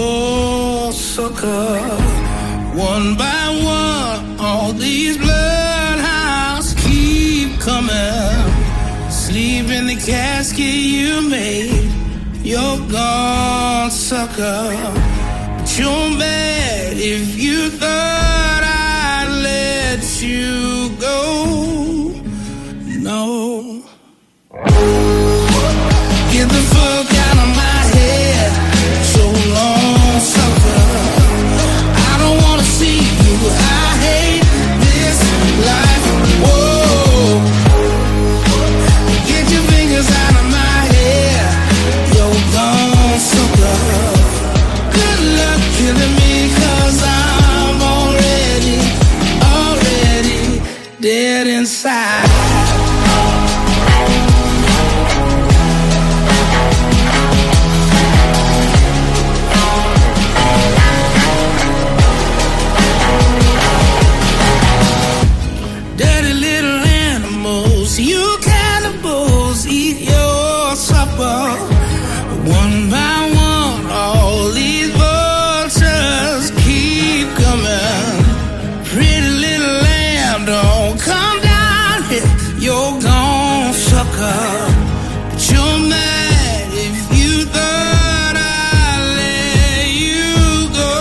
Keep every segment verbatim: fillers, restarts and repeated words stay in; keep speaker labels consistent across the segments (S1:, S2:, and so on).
S1: go sucker. One by one, all these bloodhounds keep coming. Sleep in the casket you made. You're gone, sucker. But you're mad if you thought I'd let you go. No. Get the fuck out of my head. So long, sucker. I don't wanna see you. I hate this life. Whoa. Get your fingers out of my hair. You're gone, sucker. Good luck killing me, cause I'm already, already dead inside. Dirty little animals, you cannibals, eat your supper. One by one, all these vultures keep coming. Pretty little lamb, don't come down here. You're gone, sucker. But you're mad if you thought I'd let you go.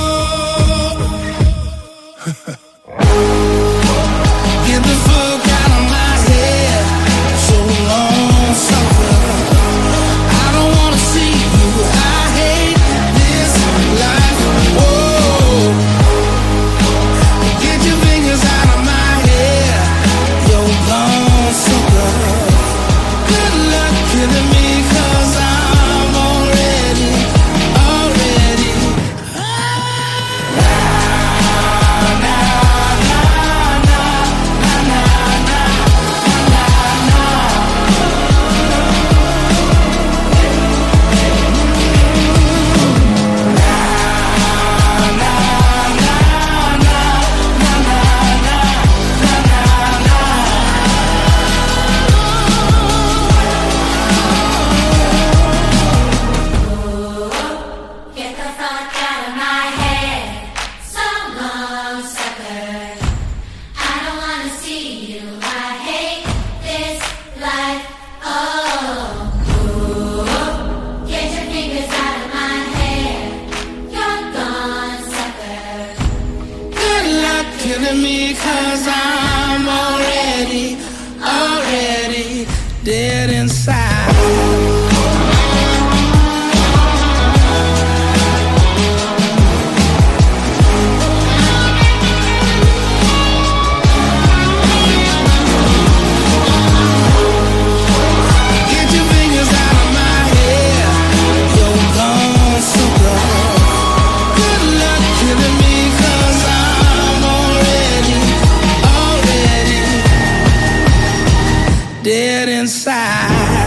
S1: Get the fuck out of my head. So long, sucker. I don't wanna see you. I hate this life. Whoa. Get your fingers out of my hair. You're gone, sucker. Good luck killing me, cause I'm already, already.
S2: Get the fuck out of my head. So long, sucker. I don't wanna see you. I hate this life. Oh, ooh. Get your fingers out of my hair. You're gone, sucker.
S1: Good luck killing me, cause I'm already, already dead inside. Get your fingers out of my hair. You're gone, sucker. Good luck killing me, cause I'm already, already dead inside.